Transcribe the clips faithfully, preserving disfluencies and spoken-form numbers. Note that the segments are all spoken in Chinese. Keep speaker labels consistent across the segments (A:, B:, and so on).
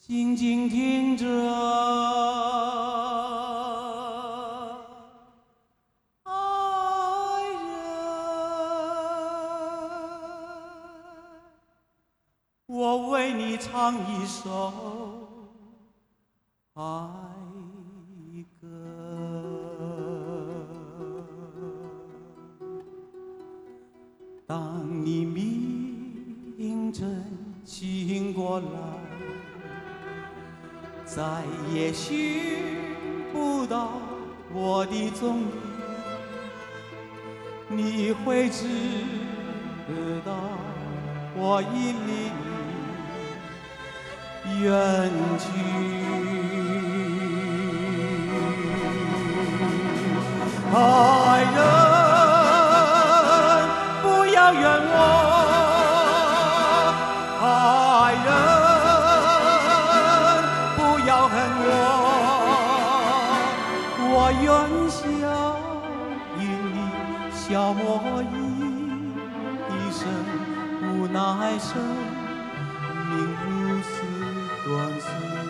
A: 静静听着，爱人，我为你唱一首爱歌。当你明晨醒过来，再也寻不到我的踪影，你会知道我已离你远去。爱人，不要怨我，爱人，要恨我，我愿笑与你消磨一一生，无奈生命如此短促。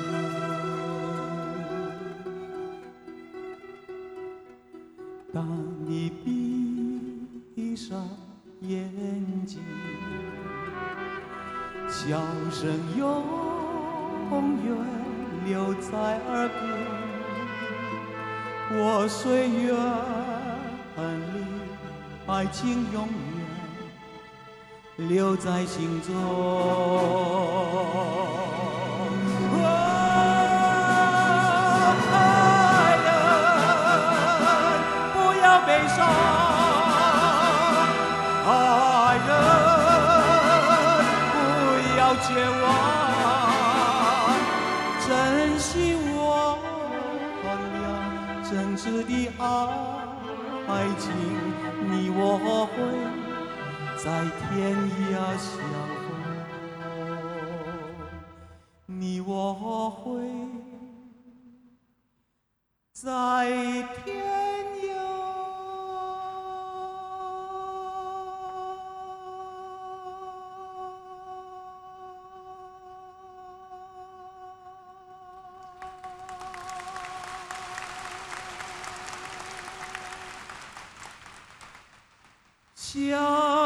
A: 当你闭上眼睛，笑声永远留在耳边，我岁月里爱情永远留在心中。哦，爱人，不要悲伤，爱人，不要绝望，珍惜我们俩真挚的爱情，你我会在天涯相逢，你我会在天涯相